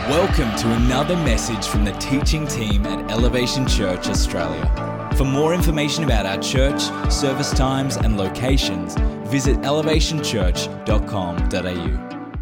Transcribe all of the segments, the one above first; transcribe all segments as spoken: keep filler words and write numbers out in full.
Welcome to another message from the teaching team at Elevation Church Australia. For more information about our church, service times and locations, visit elevation church dot com dot a u.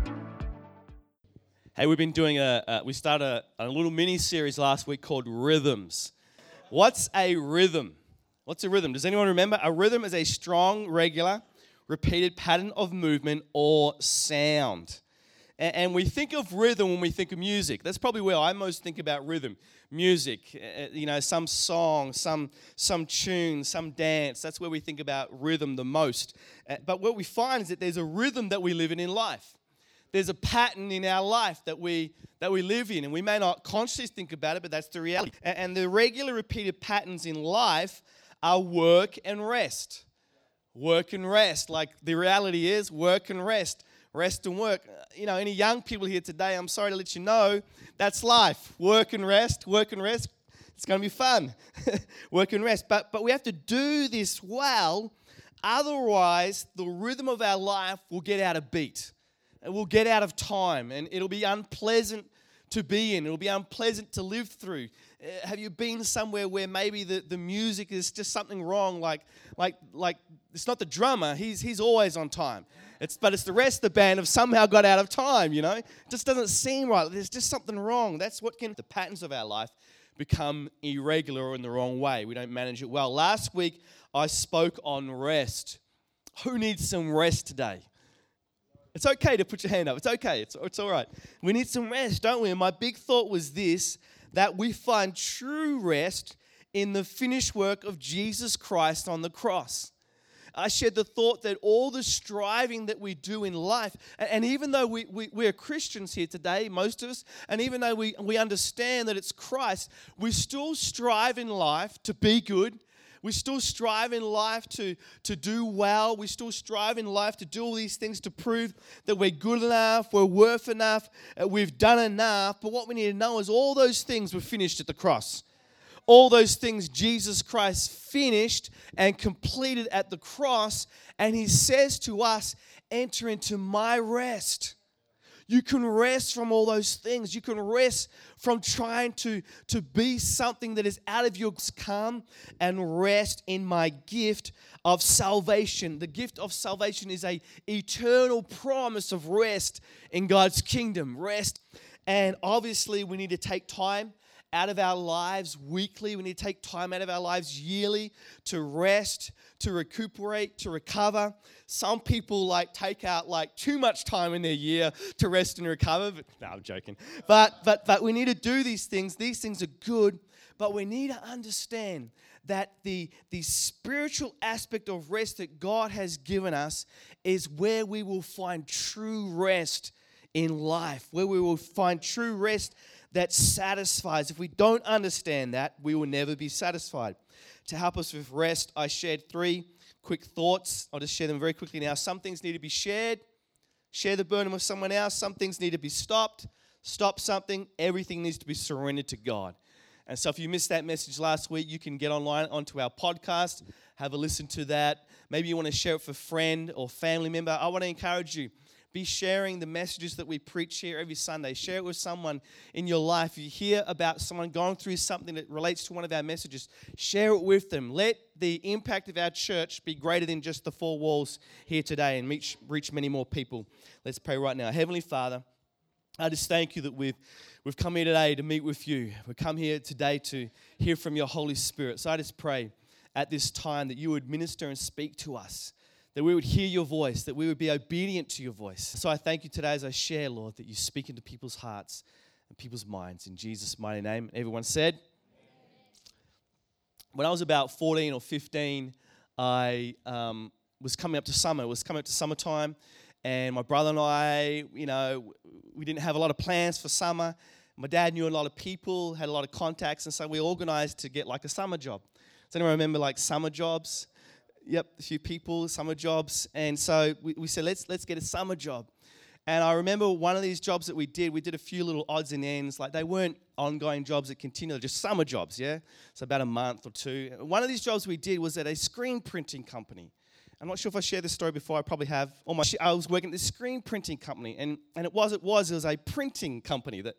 Hey, we've been doing a, uh, we started a, a little mini-series last week called Rhythms. What's a rhythm? What's a rhythm? Does anyone remember? A rhythm is a strong, regular, repeated pattern of movement or sound. And we think of rhythm when we think of music. That's probably where I most think about rhythm. Music, you know, some song, some some tune, some dance. That's where we think about rhythm the most. But what we find is that there's a rhythm that we live in in life. There's a pattern in our life that we that we live in, and we may not consciously think about it, but that's the reality. And the regular repeated patterns in life are work and rest. Work and rest. Like the reality is work and rest. Rest and work. You know, any young people here today, I'm sorry to let you know, that's life. Work and rest, work and rest. It's going to be fun. Work and rest. But, but we have to do this well, otherwise the rhythm of our life will get out of beat. It will get out of time, and it'll be unpleasant to be in. It'll be unpleasant to live through. Uh, have you been somewhere where maybe the, the music is just something wrong? Like, like, like it's not the drummer. He's he's always on time. It's but it's the rest of the band have somehow got out of time. You know, it just doesn't seem right. There's just something wrong. That's what can the patterns of our life become irregular or in the wrong way. We don't manage it well. Last week I spoke on rest. Who needs some rest today? It's okay to put your hand up. It's okay. It's, it's all right. We need some rest, don't we? And my big thought was this, that we find true rest in the finished work of Jesus Christ on the cross. I shared the thought that all the striving that we do in life, and, and even though we, we, we're Christians here today, most of us, and even though we, we understand that it's Christ, we still strive in life to be good. We still strive in life to, to do well. We still strive in life to do all these things to prove that we're good enough, we're worth enough, uh, we've done enough. But what we need to know is all those things were finished at the cross. All those things Jesus Christ finished and completed at the cross. And he says to us, enter into my rest. You can rest from all those things. You can rest from trying to, to be something that is out of your come and rest in my gift of salvation. The gift of salvation is an eternal promise of rest in God's kingdom. Rest. And obviously we need to take time out of our lives weekly. We need to take time out of our lives yearly to rest, to recuperate, to recover. Some people like take out like too much time in their year to rest and recover. But, no, I'm joking. But but but we need to do these things. These things are good, but we need to understand that the the spiritual aspect of rest that God has given us is where we will find true rest in life, where we will find true rest that satisfies. If we don't understand that, we will never be satisfied. To help us with rest, I shared three quick thoughts. I'll just share them very quickly now. Some things need to be shared. Share the burden with someone else. Some things need to be stopped. Stop something. Everything needs to be surrendered to God. And so if you missed that message last week, you can get online onto our podcast, have a listen to that. Maybe you want to share it for a friend or family member. I want to encourage you. Be sharing the messages that we preach here every Sunday. Share it with someone in your life. If you hear about someone going through something that relates to one of our messages, share it with them. Let the impact of our church be greater than just the four walls here today and reach, reach many more people. Let's pray right now. Heavenly Father, I just thank you that we've, we've come here today to meet with you. We've come here today to hear from your Holy Spirit. So I just pray at this time that you would minister and speak to us, that we would hear your voice, that we would be obedient to your voice. So I thank you today as I share, Lord, that you speak into people's hearts and people's minds. In Jesus' mighty name, everyone said. When I was about fourteen or fifteen, I um, was coming up to summer. It was coming up to summertime, and my brother and I, you know, we didn't have a lot of plans for summer. My dad knew a lot of people, had a lot of contacts, and so we organized to get like a summer job. Does anyone remember like summer jobs? Yep, a few people, summer jobs. And so we, we said, let's let's get a summer job. And I remember one of these jobs that we did, we did a few little odds and ends. Like they weren't ongoing jobs that continued, just summer jobs, yeah? So about a month or two. One of these jobs we did was at a screen printing company. I'm not sure if I shared this story before. I probably have. All my I was working at this screen printing company, and, and it was it was it was a printing company that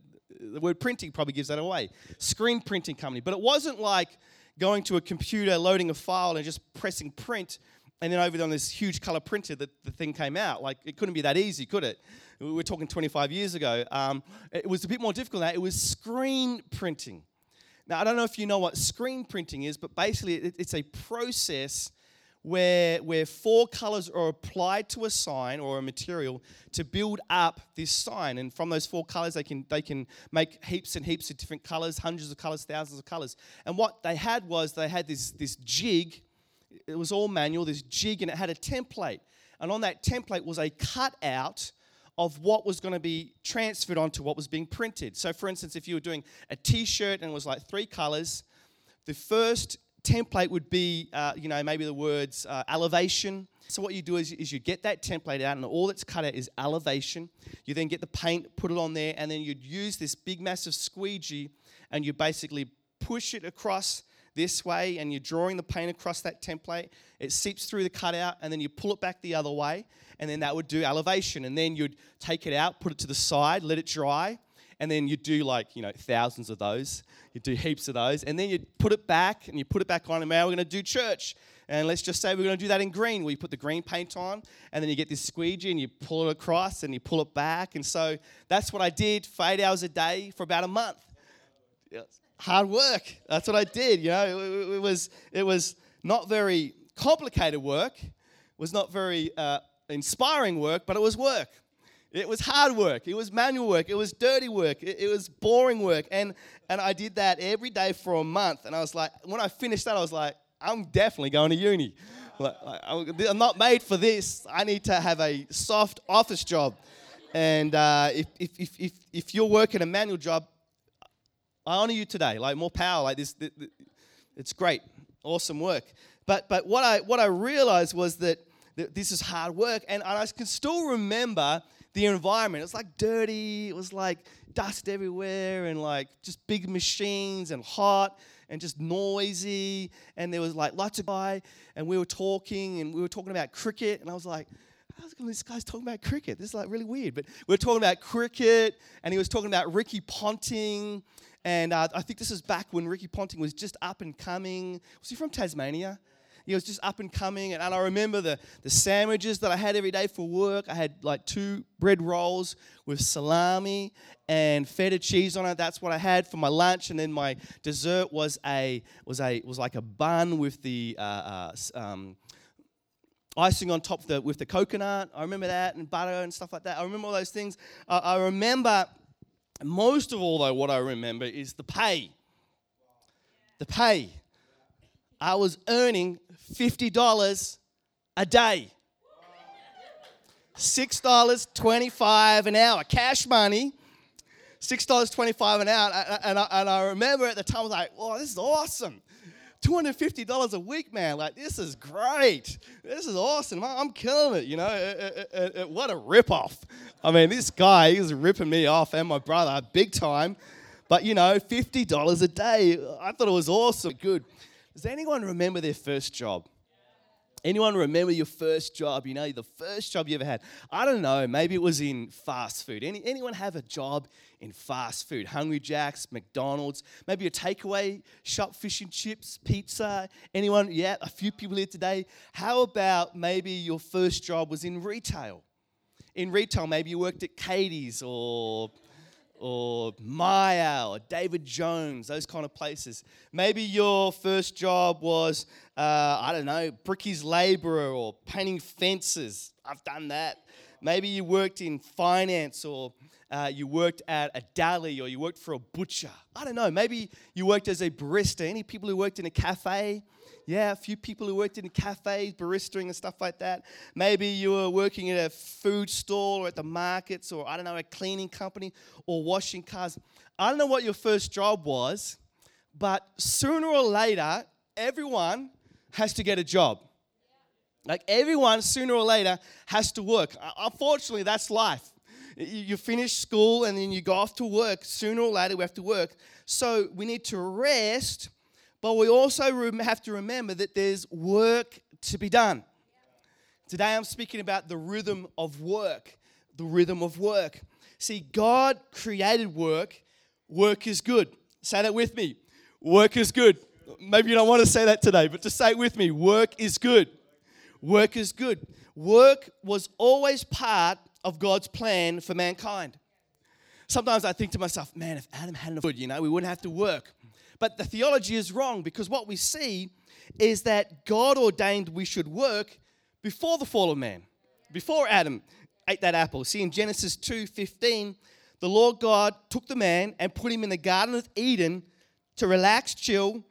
the word printing probably gives that away. Screen printing company. But it wasn't like going to a computer, loading a file, and just pressing print, and then over on this huge color printer that the thing came out. Like, it couldn't be that easy, could it? We were talking twenty-five years ago. Um, it was a bit more difficult than that. It was screen printing. Now, I don't know if you know what screen printing is, but basically it, it's a process where, where four colors are applied to a sign or a material to build up this sign. And from those four colors, they can they can make heaps and heaps of different colors, hundreds of colors, thousands of colors. And what they had was they had this, this jig. It was all manual, this jig, and it had a template. And on that template was a cutout of what was going to be transferred onto what was being printed. So, for instance, if you were doing a T-shirt and it was like three colors, the first template would be, uh, you know, maybe the words uh, elevation. So what you do is, is you get that template out, and all that's cut out is elevation. You then get the paint, put it on there, and then you'd use this big, massive squeegee, and you basically push it across this way, and you're drawing the paint across that template. It seeps through the cutout, and then you pull it back the other way, and then that would do elevation. And then you'd take it out, put it to the side, let it dry, and then you'd do like, you know, thousands of those. You'd do heaps of those, and then you'd put it back, and you put it back on, and now we're going to do church. And let's just say we're going to do that in green, where you put the green paint on, and then you get this squeegee, and you pull it across, and you pull it back. And so that's what I did for eight hours a day for about a month. Hard work. That's what I did. You know, it, it was it was not very complicated work. It was not very uh, inspiring work, but it was work. It was hard work. It was manual work. It was dirty work. It, it was boring work. And and I did that every day for a month. And I was like, when I finished that, I was like, I'm definitely going to uni. Like, I'm not made for this. I need to have a soft office job. And uh, if, if if if if you're working a manual job, I honor you today. Like, more power. Like this, it's great, awesome work. But but what I what I realized was that, that this is hard work, and, and I can still remember the environment. It was like dirty. It was like dust everywhere, and like just big machines, and hot, and just noisy. And there was like lots of guy, and we were talking, and we were talking about cricket, and I was like, how's this guy's talking about cricket? This is like really weird. But we were talking about cricket, and he was talking about Ricky Ponting. And uh, I think this is back when Ricky Ponting was just up and coming. Was he from Tasmania? He was just up and coming. And, and I remember the, the sandwiches that I had every day for work. I had like two bread rolls with salami and feta cheese on it. That's what I had for my lunch. And then my dessert was a was a was like a bun with the uh, uh, um, icing on top of the, with the coconut. I remember that, and butter and stuff like that. I remember all those things. Uh, I remember. Most of all, though, what I remember is the pay. The pay. I was earning fifty dollars a day. six dollars and twenty-five cents an hour. Cash money. six dollars and twenty-five cents an hour. And I, and I remember at the time, I was like, oh, this is awesome. two hundred fifty dollars a week, man. Like, this is great. This is awesome. I'm killing it, you know. It, it, it, what a ripoff. I mean, this guy, he was ripping me off, and my brother, big time. But, you know, fifty dollars a day. I thought it was awesome. Good. Does anyone remember their first job? Anyone remember your first job? You know, the first job you ever had. I don't know. Maybe it was in fast food. Any, anyone have a job in fast food? Hungry Jack's, McDonald's, maybe a takeaway shop, fish and chips, pizza. Anyone? Yeah, a few people here today. How about maybe your first job was in retail? In retail, maybe you worked at Katie's or or Maya or David Jones, those kind of places. Maybe your first job was, uh, I don't know, brickies labourer or painting fences. I've done that. Maybe you worked in finance, or uh, you worked at a deli, or you worked for a butcher. I don't know. Maybe you worked as a barista. Any people who worked in a cafe? Yeah, a few people who worked in cafes, baristering and stuff like that. Maybe you were working at a food stall or at the markets, or, I don't know, a cleaning company or washing cars. I don't know what your first job was, but sooner or later, everyone has to get a job. Like, everyone, sooner or later, has to work. Unfortunately, that's life. You finish school and then you go off to work. Sooner or later, we have to work. So we need to rest, but we also have to remember that there's work to be done. Today I'm speaking about the rhythm of work. The rhythm of work. See, God created work, Work is good. Say that with me. Work is good. Maybe you don't want to say that today, but just say it with me. Work is good. Work is good. Work was always part of God's plan for mankind. Sometimes I think to myself, man, if Adam hadn't good, you know, we wouldn't have to work. But the theology is wrong, because what we see is that God ordained we should work before the fall of man, before Adam ate that apple. See, in Genesis two fifteen, the Lord God took the man and put him in the Garden of Eden to relax, chill,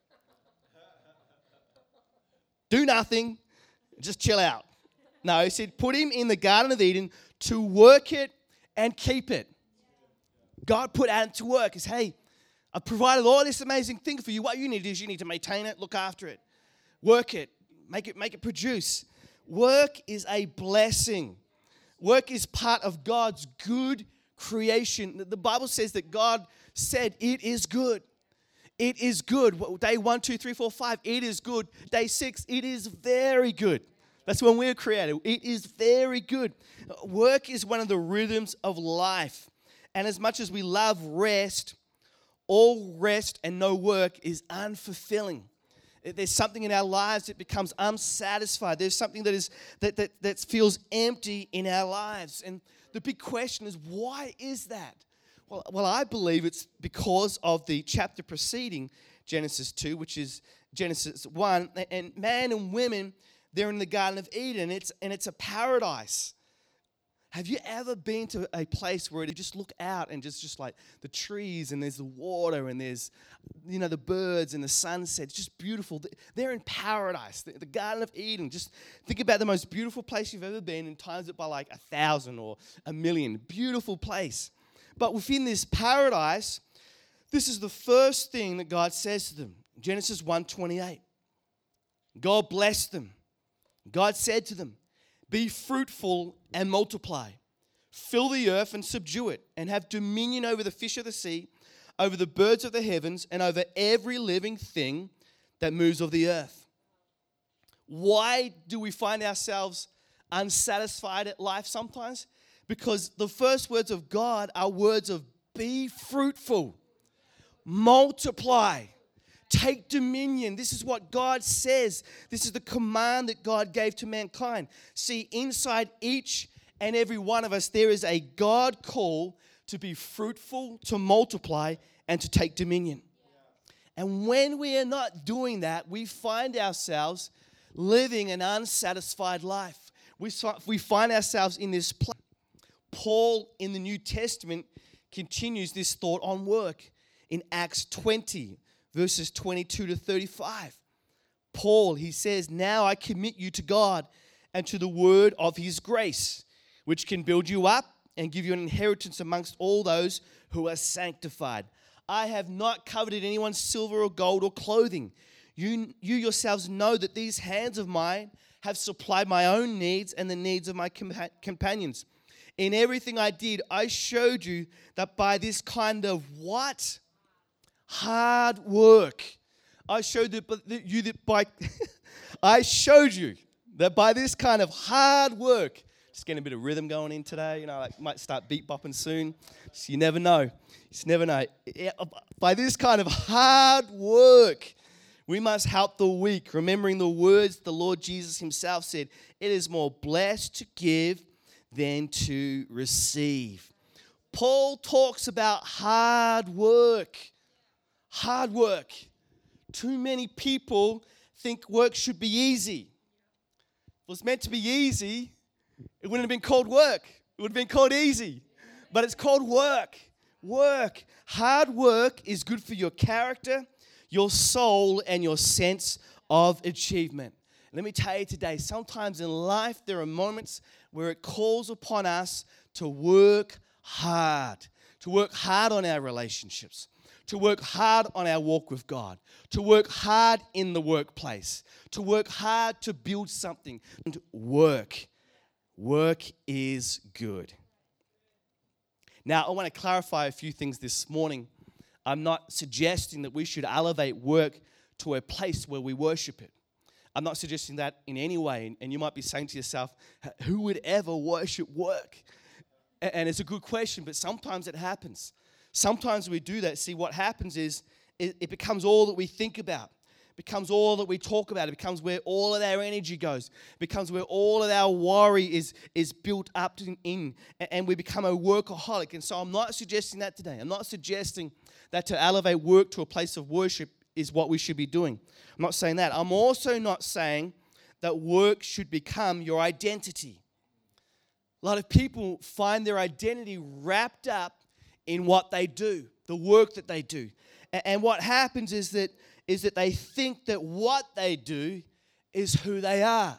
do nothing, just chill out. No, he said put him in the Garden of Eden to work it and keep it. God put Adam to work. He said, hey, I've provided all this amazing thing for you. What you need is you need to maintain it, look after it, work it, make it, make it produce. Work is a blessing. Work is part of God's good creation. The Bible says that God said it is good. It is good. Day one, two, three, four, five, it is good. Day six, it is very good. That's when we were created. It is very good. Work is one of the rhythms of life. And as much as we love rest, all rest and no work is unfulfilling. There's something in our lives that becomes unsatisfied. There's something that is that, that, that feels empty in our lives. And the big question is, why is that? Well, well, I believe it's because of the chapter preceding Genesis two, which is Genesis one. And man and women, they're in the Garden of Eden. It's, and it's a paradise. Have you ever been to a place where you just look out and just, just like the trees and there's the water and there's, you know, the birds and the sunset. It's just beautiful. They're in paradise, the, the Garden of Eden. Just think about the most beautiful place you've ever been and times it by like a thousand or a million. Beautiful place. But within this paradise, this is the first thing that God says to them. Genesis one twenty-eight. God blessed them. God said to them, be fruitful and multiply. Fill the earth and subdue it, and have dominion over the fish of the sea, over the birds of the heavens, and over every living thing that moves of the earth. Why do we find ourselves unsatisfied at life sometimes? Because the first words of God are words of be fruitful, multiply, take dominion. This is what God says. This is the command that God gave to mankind. See, inside each and every one of us, there is a God call to be fruitful, to multiply, and to take dominion. And when we are not doing that, we find ourselves living an unsatisfied life. We, we find ourselves in this place. Paul in the New Testament continues this thought on work in Acts twenty. Verses twenty-two to thirty-five. Paul, he says, now I commit you to God and to the word of his grace, which can build you up and give you an inheritance amongst all those who are sanctified. I have not coveted anyone's silver or gold or clothing. You, you yourselves know that these hands of mine have supplied my own needs and the needs of my compa- companions. In everything I did, I showed you that by this kind of what? Hard work. I showed that you that by I showed you that by this kind of hard work, just getting a bit of rhythm going in today. You know, like might start beat bopping soon. So you never know. You just never know. By this kind of hard work, we must help the weak, remembering the words the Lord Jesus himself said, it is more blessed to give than to receive. Paul talks about hard work. Hard work. Too many people think work should be easy. If it was meant to be easy, it wouldn't have been called work. It would have been called easy. But it's called work. Work. Hard work is good for your character, your soul, and your sense of achievement. Let me tell you today, sometimes in life there are moments where it calls upon us to work hard, to work hard on our relationships, to work hard on our walk with God, to work hard in the workplace, to work hard to build something. And work. Work is good. Now, I want to clarify a few things this morning. I'm not suggesting that we should elevate work to a place where we worship it. I'm not suggesting that in any way. And you might be saying to yourself, who would ever worship work? And it's a good question, but sometimes it happens. sometimes we do that. See, what happens is it, it becomes all that we think about. It becomes all that we talk about. It becomes where all of our energy goes. It becomes where all of our worry is, is built up in, in, and we become a workaholic. And so I'm not suggesting that today. I'm not suggesting that to elevate work to a place of worship is what we should be doing. I'm not saying that. I'm also not saying that work should become your identity. A lot of people find their identity wrapped up in what they do, the work that they do. And what happens is that is that they think that what they do is who they are.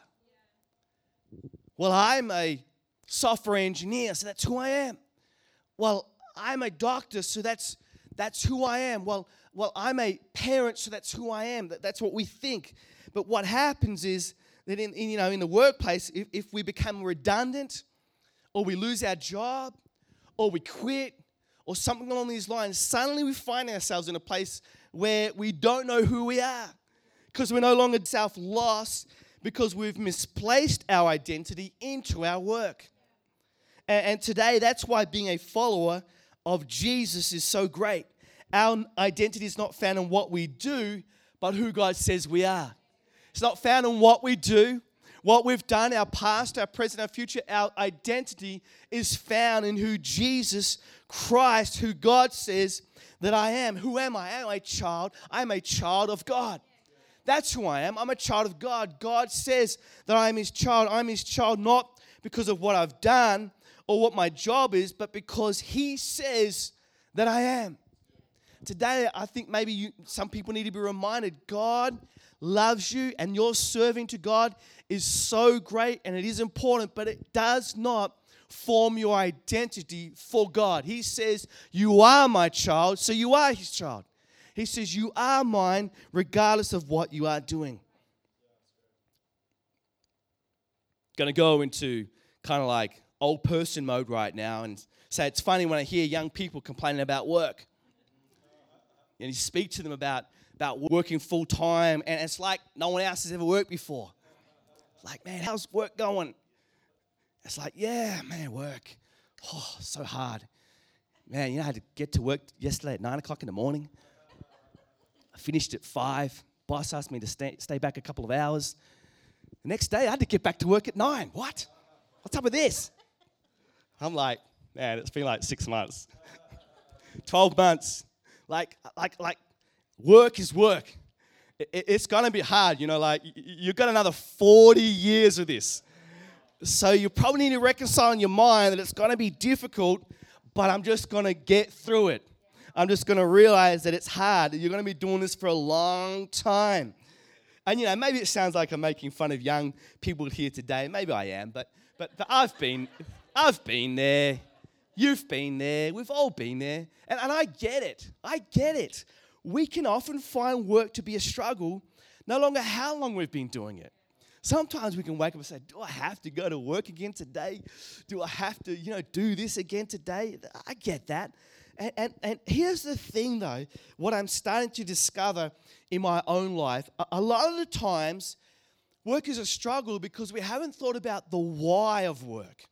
Well, I'm a software engineer, so that's who I am. Well, I'm a doctor, so that's that's who I am. Well, well, I'm a parent, so that's who I am. That's what we think. But what happens is that in, in you know in the workplace, if, if we become redundant, or we lose our job, or we quit, or something along these lines, suddenly we find ourselves in a place where we don't know who we are because we're no longer self-lost because we've misplaced our identity into our work. And, and today, that's why being a follower of Jesus is so great. Our identity is not found in what we do, but who God says we are. It's not found in what we do, what we've done, our past, our present, our future. Our identity is found in who Jesus Christ, who God says that I am. Who am I? Am I a child? I am a child of God. That's who I am. I'm a child of God. God says that I am His child. I'm His child not because of what I've done or what my job is, but because He says that I am. Today, I think maybe you, some people need to be reminded God loves you, and your serving to God is so great and it is important, but it does not form your identity for God. He says, you are my child, so you are His child. He says, you are mine regardless of what you are doing. Going to go into kind of like old person mode right now and say it's funny when I hear young people complaining about work. And you speak to them about, about working full time, and it's like no one else has ever worked before. Like, man, how's work going? It's like, yeah, man, work. Oh, so hard. Man, you know, I had to get to work yesterday at nine o'clock in the morning. I finished at five. Boss asked me to stay, stay back a couple of hours. The next day, I had to get back to work at nine. What? What's up with this? I'm like, man, it's been like six months. twelve months. Like, like, like, work is work. It, it, it's going to be hard, you know, like, you've got another forty years of this. So you probably need to reconcile in your mind that it's going to be difficult, but I'm just going to get through it. I'm just going to realize that it's hard. You're going to be doing this for a long time. And, you know, maybe it sounds like I'm making fun of young people here today. Maybe I am, but but, but I've been I've been there. You've been there. We've all been there. And, and I get it. I get it. We can often find work to be a struggle, no longer how long we've been doing it. Sometimes we can wake up and say, do I have to go to work again today? Do I have to, you know, do this again today? I get that. And, and, and here's the thing, though, what I'm starting to discover in my own life. A, a lot of the times, work is a struggle because we haven't thought about the why of work.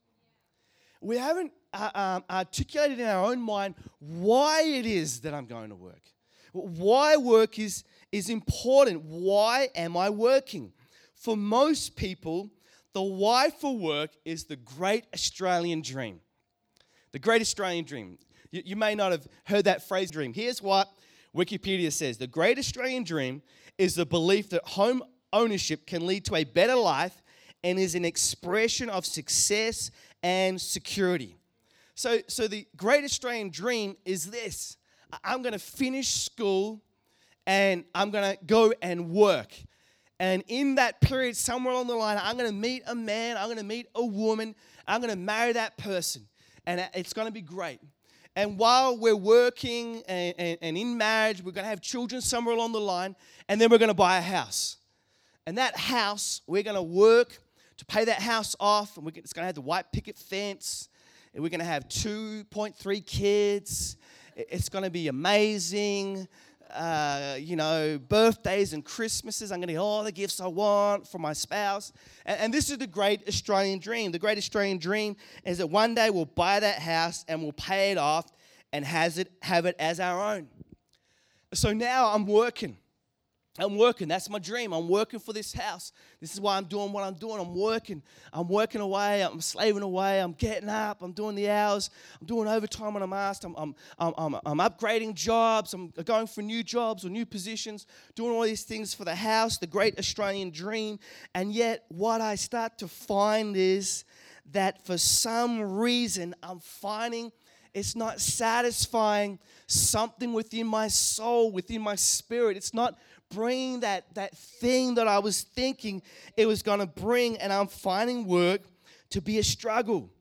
We haven't uh, um, articulated in our own mind why it is that I'm going to work. Why work is, is important. Why am I working? For most people, the why for work is the great Australian dream. The great Australian dream. You, you may not have heard that phrase, dream. Here's what Wikipedia says. The great Australian dream is the belief that home ownership can lead to a better life and is an expression of success and security. So, so the great Australian dream is this. I'm going to finish school and I'm going to go and work. And in that period, somewhere along the line, I'm going to meet a man, I'm going to meet a woman, I'm going to marry that person. And it's going to be great. And while we're working and, and, and in marriage, we're going to have children somewhere along the line, and then we're going to buy a house. And that house, we're going to work to pay that house off, and we're, it's going to have the white picket fence, and we're going to have two point three kids. It's going to be amazing. Uh, you know, birthdays and Christmases. I'm going to get all the gifts I want from my spouse. And, and this is the great Australian dream. The great Australian dream is that one day we'll buy that house and we'll pay it off and has it have it as our own. So now I'm working. I'm working. That's my dream. I'm working for this house. This is why I'm doing what I'm doing. I'm working. I'm working away. I'm slaving away. I'm getting up. I'm doing the hours. I'm doing overtime when I'm asked. I'm, I'm, I'm, I'm, I'm upgrading jobs. I'm going for new jobs or new positions, doing all these things for the house, the great Australian dream. And yet what I start to find is that for some reason I'm finding it's not satisfying something within my soul, within my spirit. It's not bringing that, that thing that I was thinking it was going to bring, and I'm finding work to be a struggle.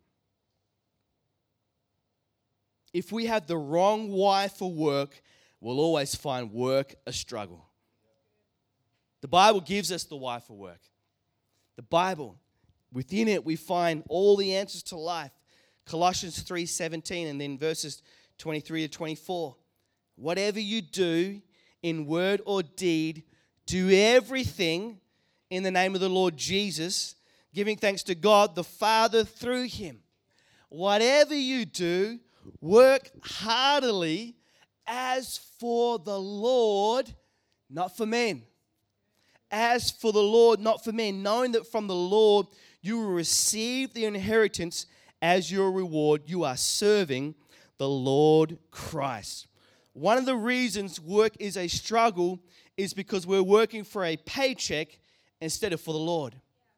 If we have the wrong why for work, we'll always find work a struggle. The Bible gives us the why for work. The Bible, within it, we find all the answers to life. Colossians three seventeen and then verses twenty-three to twenty-four. Whatever you do in word or deed, do everything in the name of the Lord Jesus, giving thanks to God the Father through him. Whatever you do, work heartily as for the Lord, not for men. As for the Lord, not for men, knowing that from the Lord you will receive the inheritance as your reward. You are serving the Lord Christ. One of the reasons work is a struggle is because we're working for a paycheck instead of for the Lord.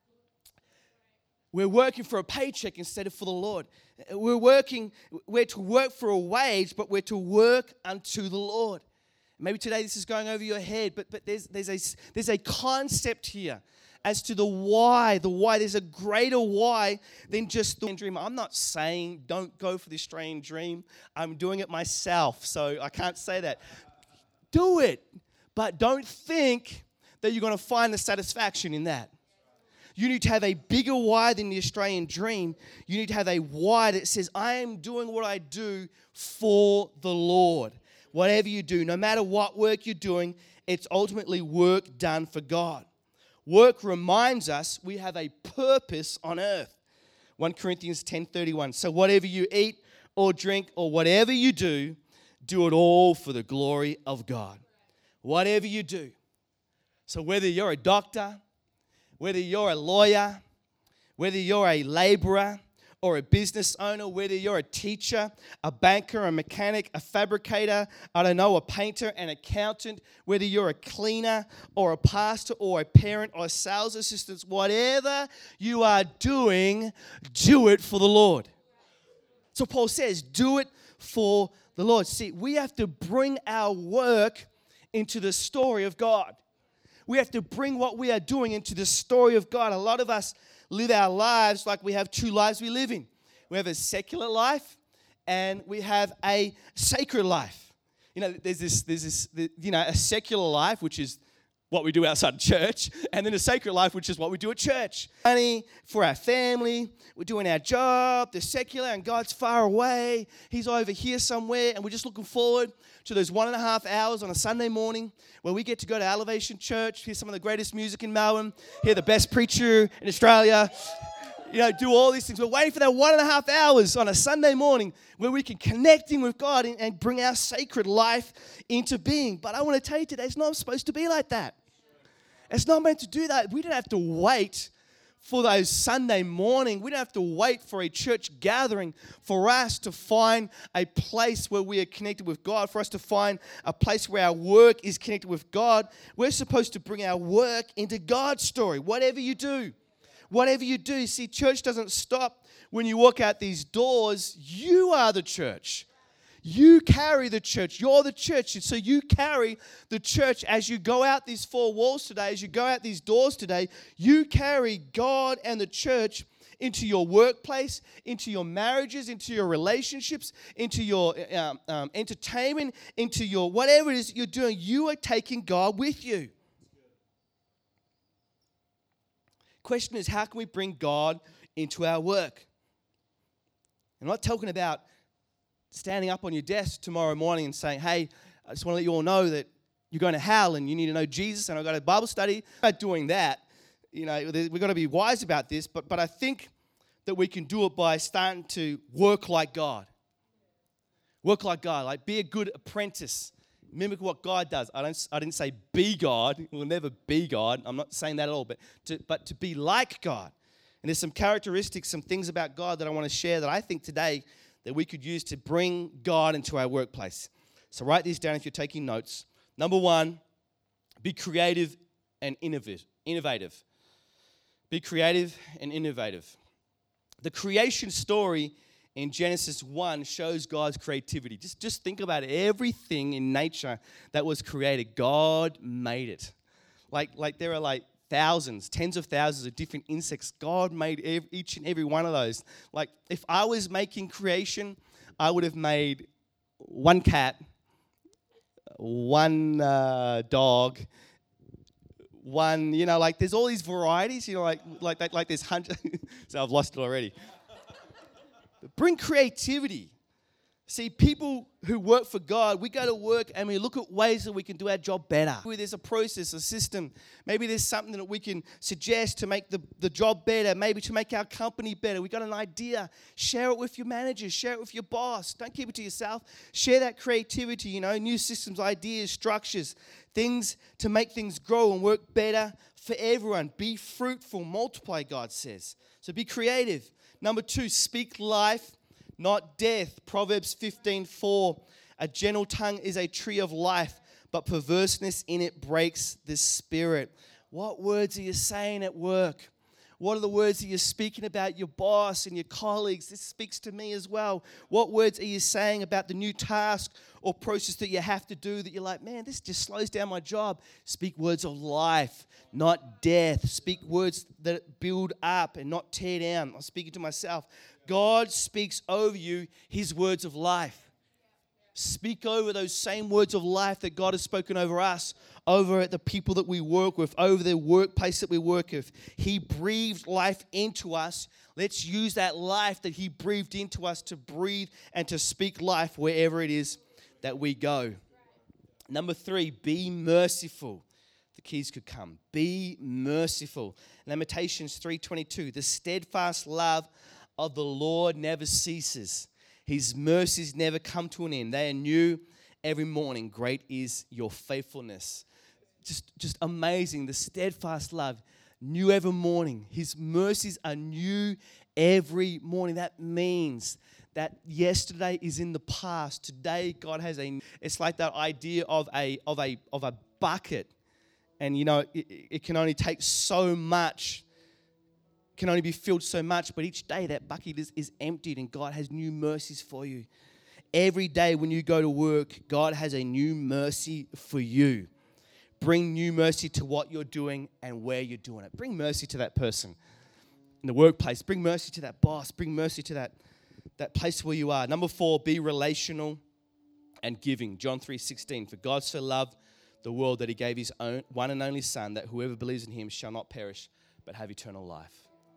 We're working for a paycheck instead of for the Lord. We're working, we're to work for a wage, but we're to work unto the Lord. Maybe today this is going over your head, but, but there's, there's, a, there's a concept here as to the why, the why. There's a greater why than just the dream. I'm not saying don't go for the Australian dream. I'm doing it myself, so I can't say that. Do it, but don't think that you're going to find the satisfaction in that. You need to have a bigger why than the Australian dream. You need to have a why that says, I am doing what I do for the Lord. Whatever you do, no matter what work you're doing, it's ultimately work done for God. Work reminds us we have a purpose on earth. First Corinthians ten thirty-one. So whatever you eat or drink or whatever you do, do it all for the glory of God. Whatever you do. So whether you're a doctor, whether you're a lawyer, whether you're a laborer or a business owner, whether you're a teacher, a banker, a mechanic, a fabricator, I don't know, a painter, an accountant, whether you're a cleaner or a pastor or a parent or a sales assistant, whatever you are doing, do it for the Lord. So Paul says, do it for the Lord. See, we have to bring our work into the story of God. We have to bring what we are doing into the story of God. A lot of us live our lives like we have two lives we live in. We have a secular life and we have a sacred life. You know, there's this, there's this, you know, a secular life, which is what we do outside of church, and then a sacred life, which is what we do at church. Money for our family, we're doing our job, the secular, and God's far away. He's over here somewhere, and we're just looking forward to those one and a half hours on a Sunday morning where we get to go to Elevation Church, hear some of the greatest music in Melbourne, hear the best preacher in Australia, you know, do all these things. We're waiting for that one and a half hours on a Sunday morning where we can connect in with God and, and bring our sacred life into being. But I want to tell you today, it's not supposed to be like that. It's not meant to do that. We don't have to wait for those Sunday morning. We don't have to wait for a church gathering for us to find a place where we are connected with God, for us to find a place where our work is connected with God. We're supposed to bring our work into God's story, whatever you do. Whatever you do, see, church doesn't stop when you walk out these doors. You are the church. You carry the church. You're the church. So you carry the church as you go out these four walls today, as you go out these doors today. You carry God and the church into your workplace, into your marriages, into your relationships, into your um, um, entertainment, into your whatever it is that you're doing. You are taking God with you. Question is, how can we bring God into our work? I'm not talking about standing up on your desk tomorrow morning and saying, hey, I just want to let you all know that you're going to hell and you need to know Jesus and I've got a Bible study. I'm not doing that. You know, we've got to be wise about this, but, but I think that we can do it by starting to work like God. Work like God. Like, be a good apprentice. Mimic what God does. I don't. I didn't say be God. We'll never be God. I'm not saying that at all. But to, but to be like God. And there's some characteristics, some things about God that I want to share that I think today that we could use to bring God into our workplace. So write these down if you're taking notes. Number one, be creative and innovative. Innovative. Be creative and innovative. The creation story in Genesis one shows God's creativity. Just, just think about it. Everything in nature that was created, God made it. Like, like there are like thousands, tens of thousands of different insects. God made every, each and every one of those. Like, if I was making creation, I would have made one cat, one uh, dog, one, you know, like there's all these varieties, you know, like like like, like there's hundred. So I've lost it already. Bring creativity. See, people who work for God, we go to work and we look at ways that we can do our job better. Maybe there's a process, a system. Maybe there's something that we can suggest to make the, the job better, maybe to make our company better. We got an idea. Share it with your managers. Share it with your boss. Don't keep it to yourself. Share that creativity, you know, new systems, ideas, structures, things to make things grow and work better for everyone. Be fruitful, multiply, God says. So be creative. Number two, speak life, not death. Proverbs fifteen four. A gentle tongue is a tree of life, but perverseness in it breaks the spirit. What words are you saying at work? What are the words that you're speaking about your boss and your colleagues? This speaks to me as well. What words are you saying about the new task or process that you have to do that you're like, man, this just slows down my job? Speak words of life, not death. Speak words that build up and not tear down. I'm speaking to myself. God speaks over you his words of life. Speak over those same words of life that God has spoken over us, over at the people that we work with, over the workplace that we work with. He breathed life into us. Let's use that life that he breathed into us to breathe and to speak life wherever it is that we go. Number three, be merciful. The keys could come. Be merciful. Lamentations three twenty-two, the steadfast love of the Lord never ceases. His mercies never come to an end. They are new every morning. Great is your faithfulness. Just, just amazing. The steadfast love, new every morning. His mercies are new every morning. That means that yesterday is in the past. Today, God has a. It's like that idea of a of a of a bucket, and you know it, it can only take so much. Can only be filled so much, but each day that bucket is, is emptied and God has new mercies for you. Every day when you go to work, God has a new mercy for you. Bring new mercy to what you're doing and where you're doing it. Bring mercy to that person in the workplace. Bring mercy to that boss. Bring mercy to that, that place where you are. Number four, be relational and giving. John three sixteen, for God so loved the world that he gave his own one and only Son, that whoever believes in him shall not perish but have eternal life.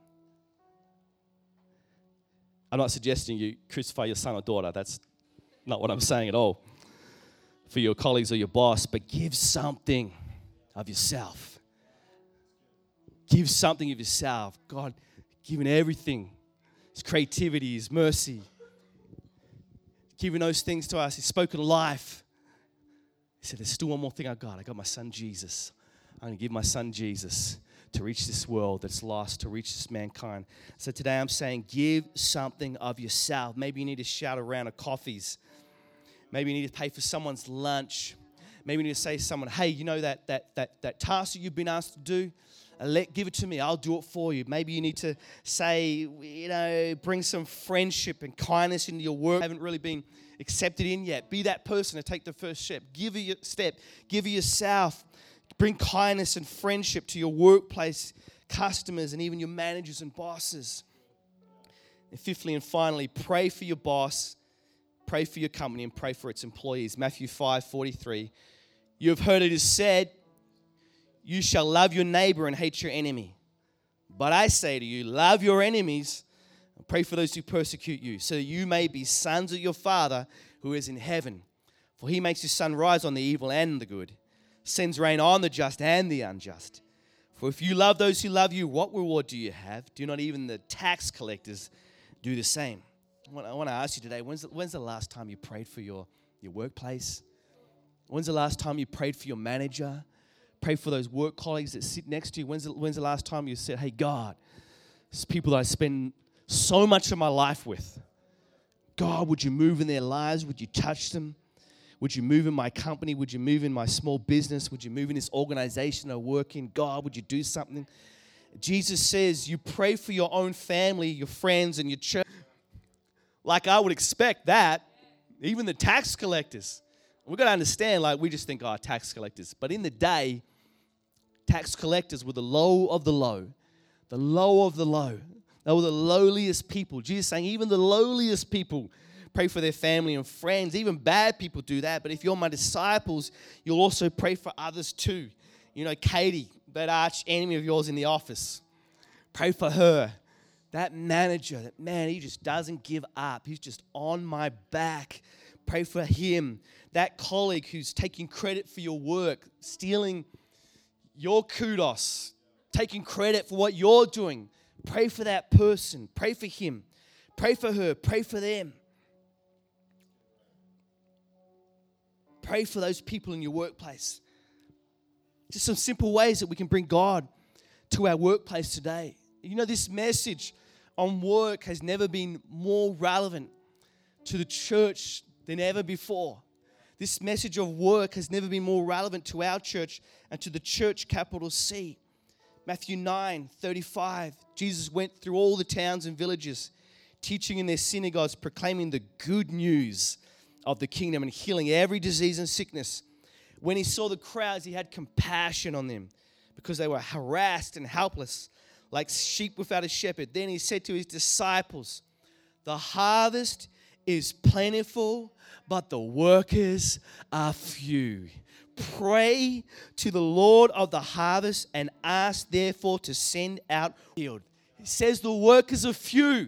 I'm not suggesting you crucify your son or daughter. That's not what I'm saying at all. For your colleagues or your boss, but give something of yourself. Give something of yourself. God, giving everything. His creativity, his mercy. Giving those things to us. He's spoken life. He said, there's still one more thing I got. I got my son Jesus. I'm going to give my son Jesus to reach this world that's lost, to reach this mankind. So today I'm saying, give something of yourself. Maybe you need to shout a round of coffees. Maybe you need to pay for someone's lunch. Maybe you need to say to someone, hey, you know that that that that task that you've been asked to do? Uh, let give it to me. I'll do it for you. Maybe you need to say, you know, bring some friendship and kindness into your work. Haven't really been accepted in yet. Be that person to take the first step. Give it your step. Give it yourself. Bring kindness and friendship to your workplace, customers, and even your managers and bosses. And fifthly and finally, pray for your boss, pray for your company, and pray for its employees. Matthew five forty-three. You have heard it is said, you shall love your neighbor and hate your enemy. But I say to you, love your enemies and pray for those who persecute you, so that you may be sons of your Father who is in heaven. For he makes his sun rise on the evil and the good, sends rain on the just and the unjust. For if you love those who love you, what reward do you have? Do not even the tax collectors do the same? I want to ask you today, when's the, when's the last time you prayed for your, your workplace? When's the last time you prayed for your manager? Pray for those work colleagues that sit next to you. When's the, when's the last time you said, hey, God, there's people that I spend so much of my life with. God, would you move in their lives? Would you touch them? Would you move in my company? Would you move in my small business? Would you move in this organization I work in? God, would you do something? Jesus says you pray for your own family, your friends, and your church. Like I would expect that. Even the tax collectors. We've got to understand, like we just think, oh, tax collectors. But in the day, tax collectors were the low of the low. The low of the low. They were the lowliest people. Jesus saying even the lowliest people pray for their family and friends. Even bad people do that. But if you're my disciples, you'll also pray for others too. You know, Katie, that arch enemy of yours in the office. Pray for her. That manager, that man, he just doesn't give up. He's just on my back. Pray for him. That colleague who's taking credit for your work, stealing your kudos, taking credit for what you're doing. Pray for that person. Pray for him. Pray for her. Pray for them. Pray for those people in your workplace. Just some simple ways that we can bring God to our workplace today. You know, this message on work has never been more relevant to the church than ever before. This message of work has never been more relevant to our church and to the church, capital C. Matthew nine thirty-five, Jesus went through all the towns and villages, teaching in their synagogues, proclaiming the good news of the kingdom and healing every disease and sickness. When he saw the crowds, he had compassion on them because they were harassed and helpless, like sheep without a shepherd. Then he said to his disciples, the harvest is plentiful, but the workers are few. Pray to the Lord of the harvest and ask therefore to send out field. He says the workers are few.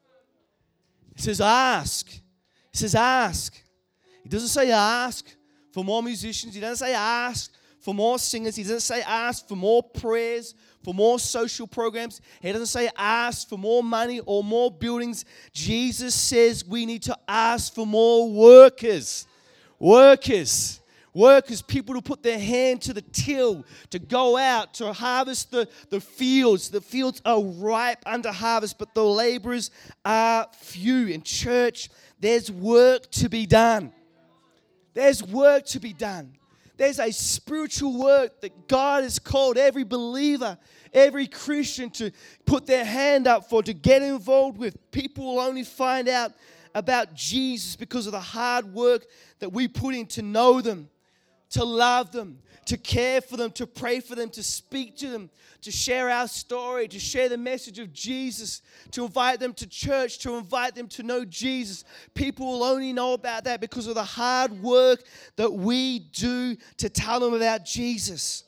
He says ask. He says ask. He doesn't say ask for more musicians. He doesn't say ask for more singers. He doesn't say ask for more prayers, for more social programs. He doesn't say ask for more money or more buildings. Jesus says we need to ask for more workers. Workers. Workers, people to put their hand to the till, to go out, to harvest the, the fields. The fields are ripe under harvest, but the laborers are few. In church, there's work to be done. There's work to be done. There's a spiritual work that God has called every believer, every Christian to put their hand up for, to get involved with. People will only find out about Jesus because of the hard work that we put in to know them, to love them, to care for them, to pray for them, to speak to them, to share our story, to share the message of Jesus, to invite them to church, to invite them to know Jesus. People will only know about that because of the hard work that we do to tell them about Jesus.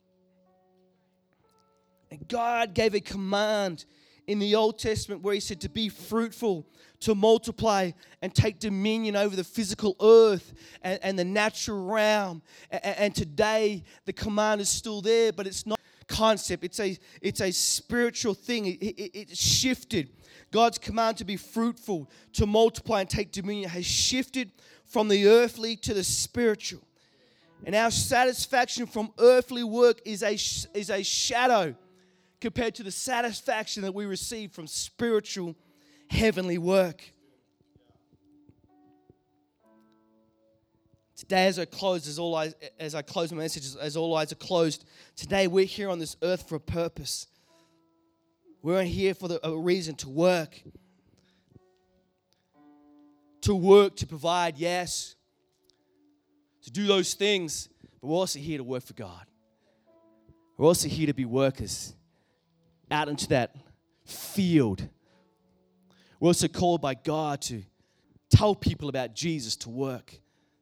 And God gave a command in the Old Testament where he said to be fruitful, to multiply and take dominion over the physical earth and, and the natural realm. And, and today the command is still there, but it's not a concept. It's a, it's a spiritual thing. It, it, it shifted. God's command to be fruitful, to multiply and take dominion has shifted from the earthly to the spiritual. And our satisfaction from earthly work is a, is a shadow compared to the satisfaction that we receive from spiritual heavenly work. Today, as I close, as all eyes, as I close my message, as all eyes are closed, today we're here on this earth for a purpose. We're here for the, a reason to work. To work, to provide, yes. To do those things, but we're also here to work for God. We're also here to be workers out into that field. We're also called by God to tell people about Jesus, to work.